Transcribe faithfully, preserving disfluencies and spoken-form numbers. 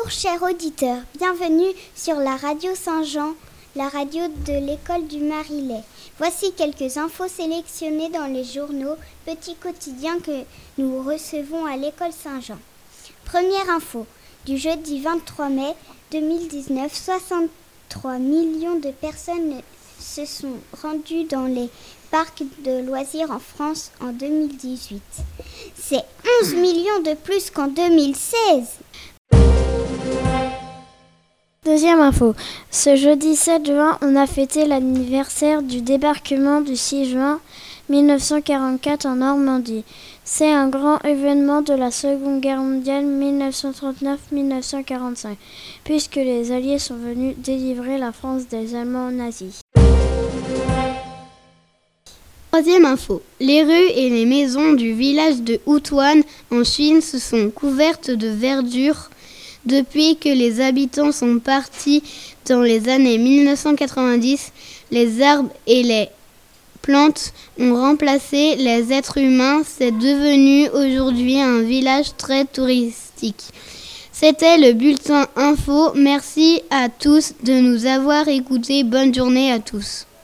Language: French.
Bonjour chers auditeurs, bienvenue sur la radio Saint-Jean, la radio de l'école du Marillet. Voici quelques infos sélectionnées dans les journaux, petits quotidiens que nous recevons à l'école Saint-Jean. Première info, du jeudi vingt-trois mai deux mille dix-neuf, soixante-trois millions de personnes se sont rendues dans les parcs de loisirs en France en deux mille dix-huit. C'est onze millions de plus qu'en deux mille seize. Deuxième info. Ce jeudi sept juin, on a fêté l'anniversaire du débarquement du six juin mille neuf cent quarante-quatre en Normandie. C'est un grand événement de la Seconde Guerre mondiale mille neuf cent trente-neuf à mille neuf cent quarante-cinq, puisque les Alliés sont venus délivrer la France des Allemands nazis. Troisième info. Les rues et les maisons du village de Houtouane en Chine se sont couvertes de verdure depuis que les habitants sont partis dans les années mille neuf cent quatre-vingt-dix. Les arbres et les plantes ont remplacé les êtres humains. C'est devenu aujourd'hui un village très touristique. C'était le bulletin info. Merci à tous de nous avoir écoutés. Bonne journée à tous.